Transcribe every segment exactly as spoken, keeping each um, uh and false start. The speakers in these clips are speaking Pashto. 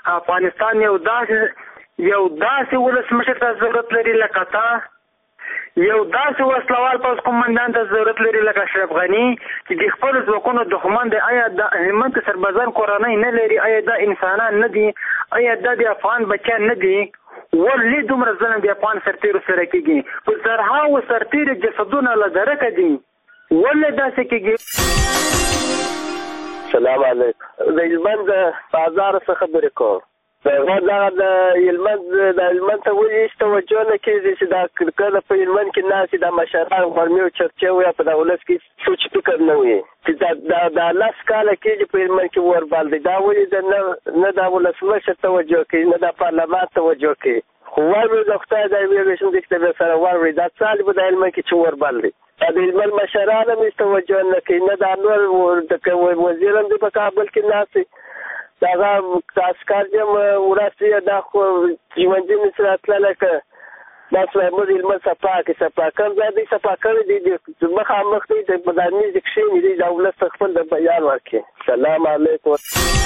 افغانستان یو داسې یو داسې ولسمشر ته ضرورت لري لکه تا، یو داسې وسلوال پوځ قومندان ته ضرورت لري لکه اشرف غني چې د خپلو ځواکونو دښمن دی. آیا د هلمند سربازان کورنۍ نه لري؟ آیا دا انسانان نه دي؟ آیا دا د افغان بچیان نه دي؟ ولې دومره ظلم د افغان سرتیرو سره کېږي؟ په زرهاوو سرتیرو جسدونه له درکه دي، ولې داسې کېږي؟ سلام علیکم. د هلمند بازار څخه خبرې کوم. دغه د هلمند د هلمند ته ولې هېڅ توجه نه کېږي چې دا کله په هلمند کې ناست دا مشران غرمې او چرچې وي په دا ولس کې سوچ فکر نه وي چې دا لس کاله کېږي په هلمند کې ور بال دی. دا ولې نه دا ولسمشر توجه کوي نه دا پارلمان توجه کوي. خو واورئ د خدای د یوې ویشم دکتور سره واورئ دا څه په د هلمند کې چې ور بال دی. دا د هلمند مشران هم هېڅ توجه نه کوي، نه دا نور وزیر هم دی په کابل کې ناست دغه عسکر یم ورسې دا خو ژوندي سره تللی که دا سلیمان هلمند صفا کړي صفا کړم دا دوی صفا کړی دی مخامخ دی په دا میز کښېني دی دا ولس خپل د بیان ورکړي. سلام علیکم.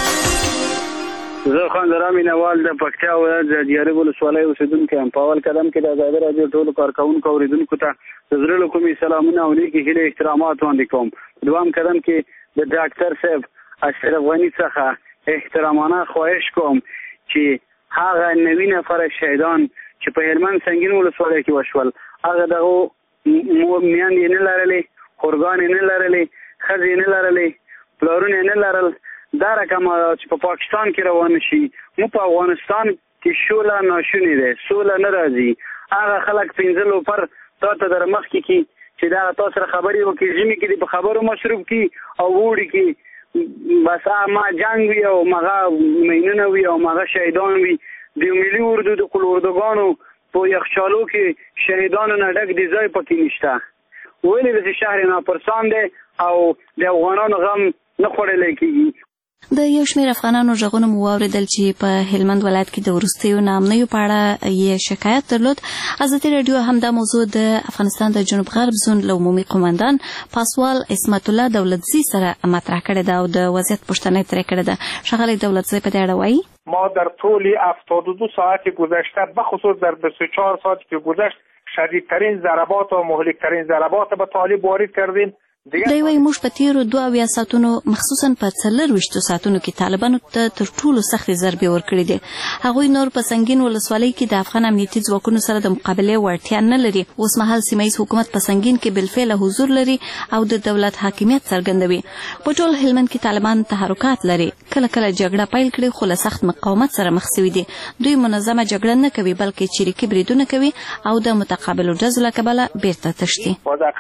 زه خان زرا مینوال د پکتیا ولایت د دیارب ولسوالۍ اوسېدونکی یم. په اول قدم کې د ازادي راډیو ټولو کارکوونکو اورېدونکو ته د زړه له کومې سلامونه او نیکې هیلې احترامات وړاندې کوم. په دویم قدم کې د ډاکټر صاحب اشرف غني څخه احترامانه خواهش کوم چې هغه نوي نفر شهیدان چې په هلمند سنګین ولسوالۍ کې وشول هغه دغه میندې نه لرلې، خورګانې نه لرلې، ښځې نه لرلې، پلارونه نه لرل. دا رقم چې په پاکستان کې روان شي مو په افغانستان کې شوله ناشونې ده، سوله نه راځي. هغه خلک پنځه لوپر تا ته در مخکې کي چې دا تا سره خبرې وکړي، ژمي کې دې په خبرو مصروف کي او اوړي کې بس ما جنگ وي او مغه مینونه وي او مغه شهیدان وي. د ملي اردو د قل اردوګانو په یخچالو کې شهیدانو نه ډک دي ځای پکې نشته. ولې د شهر ناپرسان دی او د افغانانو غم نه خوړلی کېږي. د یو شمېر افغانانو غږونه مو واورېدل چې په هلمند ولایت کې د وروستیو ناامنیو په اړه یې شکایت درلود. ازادي راډیو هم دا موضوع د افغانستان د جنوب غرب زون له عمومي قومندان پاسوال عصمت الله دولتزي سره مطرح کړې ده او د وضعیت پوښتنه یې ترې کړې ده. ښاغلی دولتزي په دې اړه وایي: ما در طول هفتاد و دو ساعت گذشته بخصوص در بیست و چهار ساعتی که گذشت شدیدترین ضربات و مهلکترین ضربات به طالب وارد کردیم. دوی وايي موږ په تیرو دوه اویا ساعتونو مخصوصا په څلرویشتو ساعتونو کې طالبانو ته تر ټولو سختې ضربې ورکړې دي. هغوی نور په سنګین ولسوالۍ کې د افغان امنیتي ځواکونو سره د مقابلې وړتیا نه لري. اوس مهال سیمه ییز حکومت په سنګین کې بالفعل حضور لري او د دولت حاکمیت څرګندوي. په ټول هلمند کې طالبان تحرکات لري. کله کله جګړه پیل کړي خو له سخت مقاومت سره مخ شوي دي. دوی منظمه جګړه نه کوي بلکې چریکي بریدونه کوي او د متقابلو ډزو له کبله بیرته تښتي.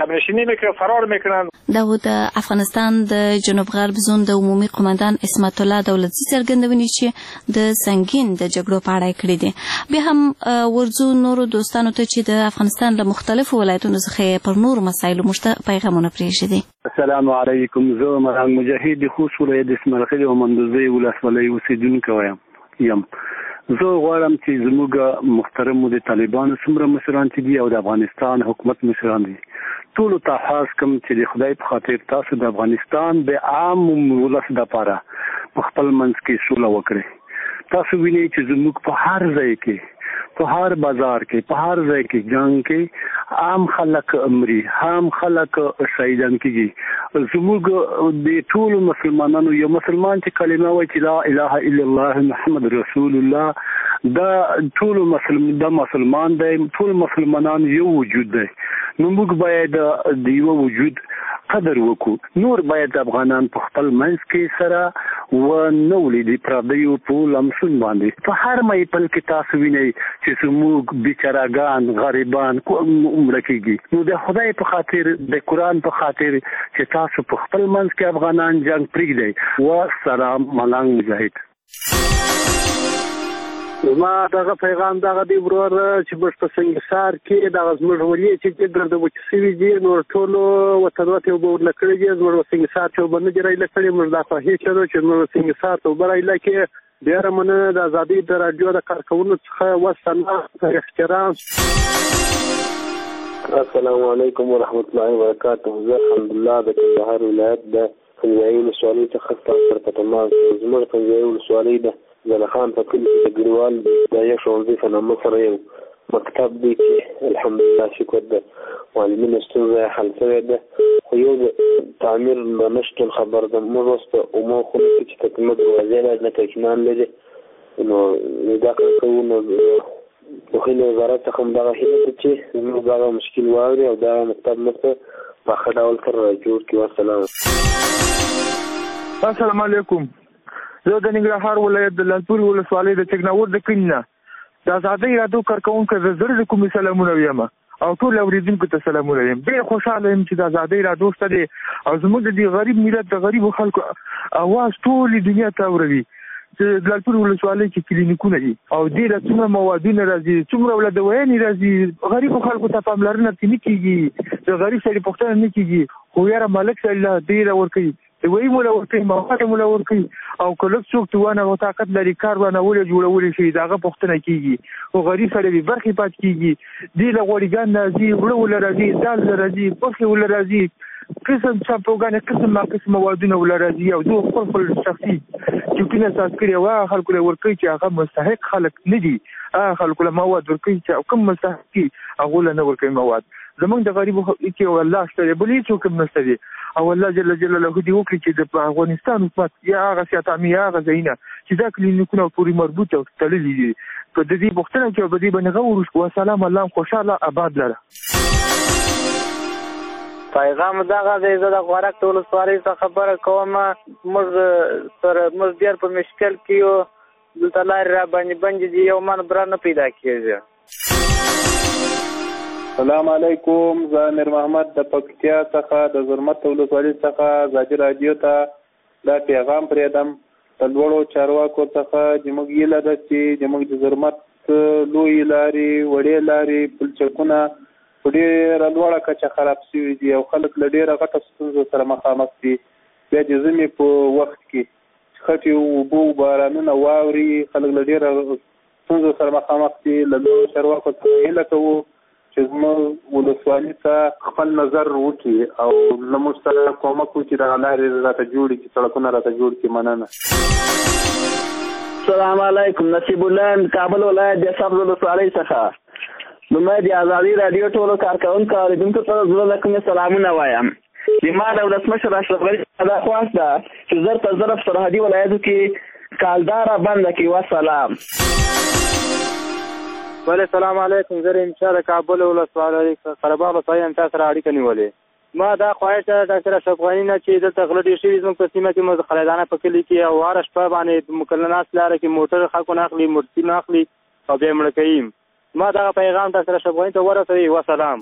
دا و د افغانستان د جنوب غرب زون د عمومي قومندان عصمت الله دولتزي څرګندونې چې د سنګین د جګړو په اړه کړې دي. بیا هم ورځو نورو دوستانو ته چې د افغانستان له مختلفو ولایتونو څخه پر نورو مسایلو موږ پیغامونه پرېږدي. السلام علیکم. زه مرحوم مجاهد خوست ولایت اسماعیل او مندوزي ولسوالۍ اوسېدونکی یم. زه غواړم چې زموږ محترمو د طالبانو څومره مشران چې دي او د افغانستان حکومت مشران دي ټولو ته خاص کوم چې د خدای په خاطر تاسو د افغانستان د عام ولس دپاره په خپل منځ کې سوله وکړئ. تاسو وینئ چې زموږ په هر ځای کې په هر بازار کې په هر ځای کې جنګ کې عام خلک مري، عام خلک شهیدان کېږي. زموږ د ټولو مسلمانانو یو مسلمان چې کلمه وایي چې لا اله الا الله محمد رسول الله دا ټولو مسلمان دا مسلمان دی، ټول مسلمانان یو وجود دی. نو موږ باید د یو وجود قدر وکړو. نور باید افغانان په خپل منځ کې سره و نه ولیدي پردیو په لمسون باندې. په هر محفل کې تاسو وینئ چې زموږ بیچارهګان غریبان عمره کېږي. نو د خدای په خاطر د قرآن په خاطر چې تاسو په خپل منځ کې افغانان جنګ پرېږدئ. و سلام ملنګ مجاهد. ما دغه پیغام دغه دی ورور چې موږ په سنګسار کې دغه زموږ ولې چې د د وچ سوي دي نو ټولو وطنوات یو بور لکړي دي زموږ سنګسار ته باندې جوړای لکړي موږ دا خو هیڅ چلو چې موږ سنګسار ته برای لکه ډیر مننه د ازادي د رادیو د کارکونکو څخه وسنه احترام. السلام علیکم ورحمۃ اللہ وبرکاتہ. زه الحمدلله د کندهار ولایت د پنځایي ولسوالۍ څخه تاسو ته تمام زموږ پنځایي ولسوالۍ ده زلخان په کلي کې د ګریوال د یو ښوونځي په نامه سره یو مکتب دی چې الحمدلله شکر ده معلمینو ستونزه یې حل شوې ده خو یو د تعمیر نه نشتون خبر ده. موږ اوس په عمومي خونو کې چې تکمه دروازې لري نه کچمان لري نو دا کار کوو نو د خلي وزارت څخه هم دغه هیله ده چې زموږ دغه مشکل واوري او دغه مکتب موږ ته په ښه ډول سره جوړ کړي. والسلام. السلام علیکم. زه د ننګرهار ولایت د لالپورې ولسوالۍ د چکناور د کلي نه د ازادۍ راډیو کارکوونکی د زړه د کومې سلامونه وایم او ټول اورېدونکو ته سلامونه وایم. ډېر خوشحاله یم چې د ازادۍ راډیو شته دی او زموږ د دې غریب ملت د غریبو خلکو اواز ټولې دنیا ته اوروي. چې د لالپورې ولسوالۍ کې کلینیکونه دي او ډېره څومره موادونه راځي څومره ولې دوايانې راځي غریبو خلکو ته پاملرنه پرې نه کېږي. د غریب سړي پوښتنه نه کېږي خو یاره ملک صاحب له ډېره ورکوي دوایي مولا ورکوي مواد مولا ورکوي او که لږ څوک توانه او طاقت لري کار ورنولې جوړولی شي د هغه پوښتنه کېږي خو غریب سړی بې برخې پاتې کېږي. دې له غوړېګان راځي وړه وله راځي دال له راځي برخې وله راځي قسم چاپوګانې قسم ما قسم موادونه وله راځي او دوی خپل خپل شخصي چوکونه اساس کړي او هغه خلکو له ورکوي چې هغه مستحق خلک نه دي. هغه خلکو له مواد ورکوي چې کوم مستحق دي هغو له نه ورکوي مواد. زمونږ د غریبو کې او الله شته دی بل هېڅوک هم نشته دی او الله جل جلاله دې وکړي چې د افغانستان حکومت یا هغه سیاتامي یا هغه ځایونه چې دا کلینیکونه پورې مربوط او تړلي دي په دې پوښتنه کې په دې باندې غور وشو. والسلام الله خوشحاله آباد لره. پیغام دغه دی زه د غورک د ولسوالۍ څخه خبره کوم. موږ سره موږ ډېر په مشکل کې یو دلته لارې را باندې بندې دي یو من بره نه پیدا کېږي. السلام علیکم. زه امیر محمد د پکتیا څخه د زرمت ولسوالۍ څخه ازادي راډیو ته دا پیغام پرېږدم د لوړو چارواکو څخه چې موږ هیله ده چې زموږ د زرمت لویې لارې وړې لارې پلچکونه په ډېره لوړه کچه خراب شوي دي او خلک له ډېره غټه ستونزو سره مخامخ دي. بیا د ژمي په وخت کې خټې اوبه بارانونه واوري خلک له ډېره ستونزو سره مخامخ دي. له لوړو چارواکو څخه هیله کوو چې زموږ ولسوالۍ ته خپل نظر وکړي او له موږ سره کومک وکړي چې دغه لارې راته جوړې کړي سړکونه راته جوړ کړي. مننه. السلام علیکم. نصیب الله کابل ولایت د سبز ولسوالۍ څخه لومړی د ازادي راډیو ټولو کارکوونکو اورېدونکو ته زړه له کومې سلامونه وایم. زما د ولسمشر اشرف غني دا خواست ده چې زر تر زره په سرحدي ولایتو کې کالداره بنده کړي. والسلام. بله سلام علیکم. زه انشاء د کابل ولسوالۍ قرهباغ ولسوالۍ هم تا سره اړیکه نیولې. ما دا خواهش ده ډاکټر اشرف غني نه چې دلته غله ډېر شوي زموږ په سیمه کې مو د خلیدانه په کلي کې او هره شپه باندې په مکلنات لاره کې موټر خلکو نه اخلي موټرسایکل نه اخلي او بیا یې مړه کوي. ما دغه پیغام ډاکټر اشرف غني ته ورسوي. وسلام.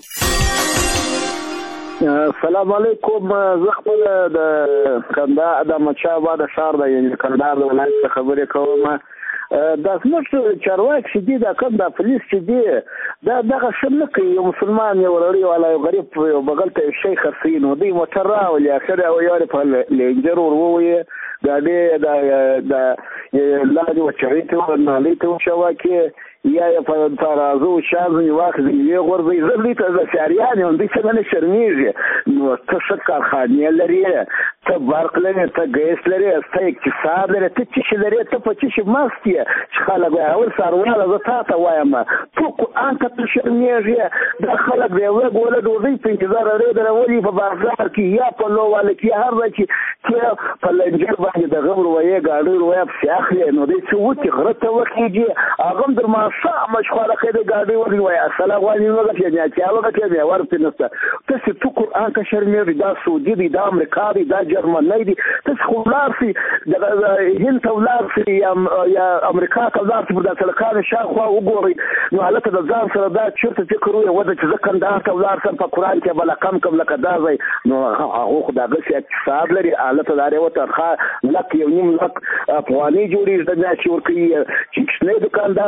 السلام علیکم. زه خپل د کندهار د احمدشاه بابا ښار د یعنې کندهار د ولایت څخه خبرې کوم. دا زموږ چارواکي چې دي دا کوم دا پولیس چې دي دا دغه ښه نه کوي. یو مسلمان یو وړوړی والا یو غریب یو بغل ته یو شی خرڅوي نو دوی موټر راولي اخر یو یارې په لینجر ور ووایي ګاډۍ د لاندې وچوي ته نالۍ ته وچوکې یا یې په ترازو شاز واخلي یې غورځوي. زه دوی ته زه سیاریان یم دوی څنګه نه شرمېږي. نو ته ښه کارخانې لرې ته برق لرې ته ګیس لرې ته اقتصاد لرې ته څه شي لرې ته په څه شي مست یې چې خلک وایي اول سارواله زه تا ته وایم تو قرآن ته ته شرمېږې. دا خلک د یوه ګوله ډوډۍ په انتظار اړې درولي په بازار کې یا په لوواله کې یا هر ځای کې چې په لنجر باندې د غم روایې ګاډۍ روایه پسې اخلي نو دی څه وکړي غره ته وخېږي هغه هم در ماښامه شخواره خېدې ګاډۍ ورکړي وایي السلام علیکم وګټې میا چې وګټې میا ورپسې نشته. تاسې تو قرآن ته شرمېږي. دا سعودي دی دا امریکا دی دا جرمنی دی. تاسې خو ولاړ سئ هند ته ولاړ سئ یا امریکا ته ولاړ سئ په دا سلکانو شاوخوا وګورئ نو هلته د ځان سره دا چېرته فکر وایي وده چې زه کندهار ته ولاړ سم په قرآن کې بله کم کم لکه دا ځای نو هغو خو د هغسې اقتصاد لري. هلته د هرې وترخه لک یو نیم لک افغانۍ جوړېږي د میاشتې ورکوي چې کوچنی دوکاندار د میاشتې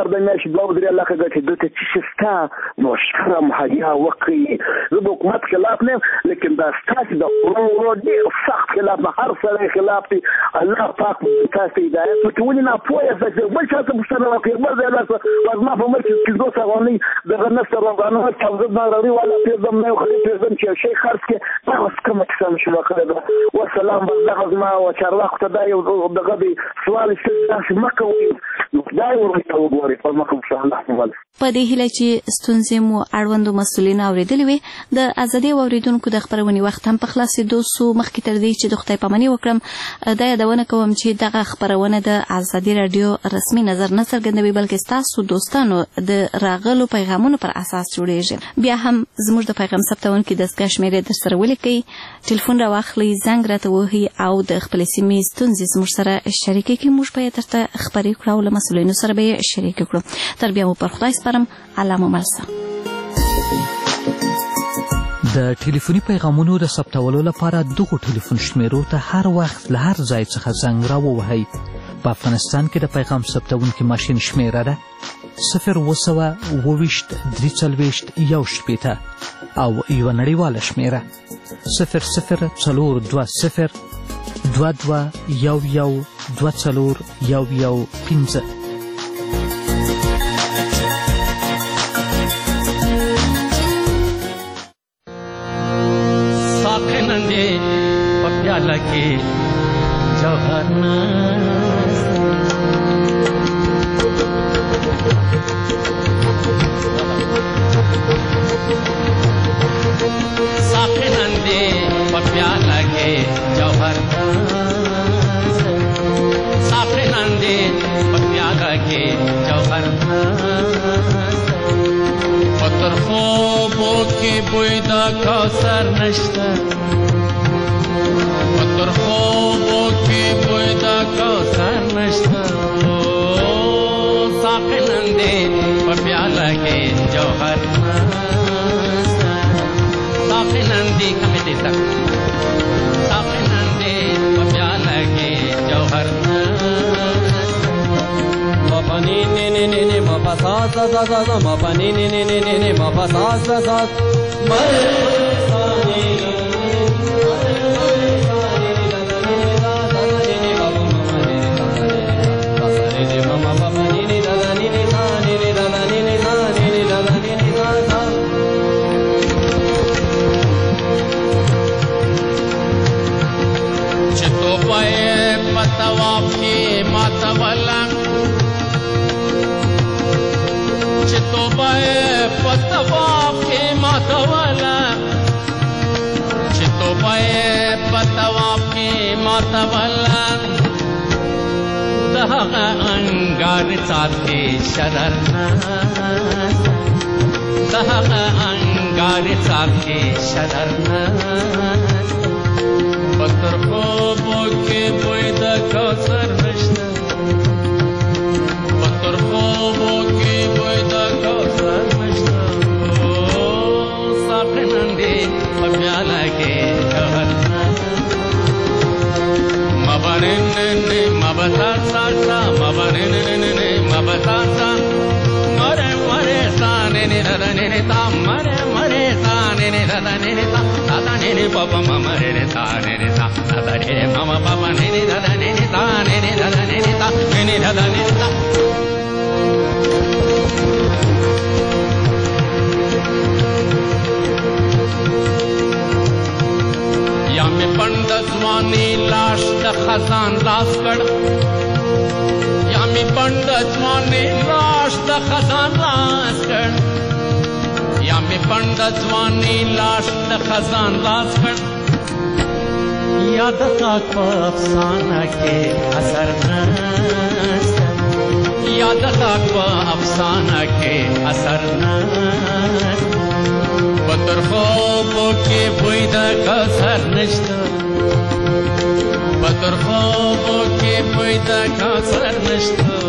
چې دوه درې لکه ګټې دلته چې شي ستا نو شرم حیا وکړي. زه د حکومت خلاف نه یم، لیکن دا ستاسې د ورو ورو ډېر سخت خلاف د هر سړی خلاف دی. الله پاک تاسو ته هدایت وکړي. ولې ناپوه یاست چې بل چا ته پوښتنه وکړئ، بل ځای لاس زما په ملک کې پنځوس افغانۍ دغه نسته رمضانونه چاودد ناروغي والا پرېږدم نه یو خرید پرېږدم چې یو شی خرڅ کړې. دا اوس کومه کیسه مې شروع کړې ده. وسلام. بس دغه زما چارواکو ته دا یو دغه دی سوال چې داسې مه کوئ، نو خدای ورته وګورئ په مخه انشاءالله. په دې هیله چې ستونزې مو اړوندو مسؤلینو اورېدلې وي، د ازادۍ اوریدونکو د خپرونې وخت هم په خلاصېدو سو. مخکې تر دې چې د خدای پاماني وکړم، دا یادونه کوم چې دغه خپرونه د ازادي راډیو رسمي نظر نه څرګندوي، بلکې ستاسو دوستانو د راغلو پیغامونو پر اساس جوړېږي. بیا هم زموږ د پیغام ثبتونکي دستګاه شمېرې در سره ولیکئ، ټلیفون راواخلئ، زنګ راته ووهئ او د خپلې سیمې ستونزې زموږ سره شریکې کړئ. موږ به یې درته خپرې کړو او له مسؤلینو سره به یې شریکې کړو. تر بیا مو پر خدای سپارم. الله مو مل شه. د ټلیفوني پیغامونو د ثبتولو لپاره دغو ټلیفون شمیرو ته هر وخت له هر ځای څخه زنګ راووهئ. په افغانستان کې د پیغام ثبتونکي ماشین شمیره ده صفر اوه سوه اوه ویشت درې څلوېښت یو شپېته او یوه نړیواله شمیره صفر صفر څلور دوه صفر دوه دوه یو یو دوه څلور یو یو پنځه. लगे जवाना साथे नंदे पप्या लगे जवाना साथे नंदे पप्या लगे जवाना पत्थर خوبو के बुयदा कौसर नश्ता پتر خوبو کی بویدا کوثر نشتا ساقی نندے پپیالا کے جوہر نستا ساقی نندی کمی دیتا ساقی نندے پپیالا کے جوہر نستا مپا نی نی نی نی نی مپا سا سا سا سا سا مپا نی نی نی نی نی نی مپا سا سا سا مرے سانی पतवाब के मातवला चितोबाए पतवाब के मातवला चितोबाए पतवाब के मातवला दहगा अंगार साथे शररना दहगा अंगार साथे शररना पत्थर خوبو के بویدا کوثر نشتا पत्थर خوبو के بویدا کوثر نشتا साथ नंदे पप्याला के जहर मबरन ने मबता सा सा मबरन ने मबता सा मरे मरे साने ने रदने ने ता मरे मरे साने ने रदने ने ता ता ने ने पप मरे ने साने ने ता ता ने मम पप ने ने रदने ने ता ने ने रदने ने ता ने ने रदने ने ता या में पंड जवानी लाश द खजान लाश कड़ या में पंड जवानी लाश द खजान लाश कड़ या में पंड जवानी लाश द खजान लाश कड़ याद खाक अफसाना के असर नस्ता याद खाक अफसाना के असर नस्ता पत्थर خوبو के बुयदा कौसर नश्ता पत्थर خوبو के बुयदा कौसर नश्ता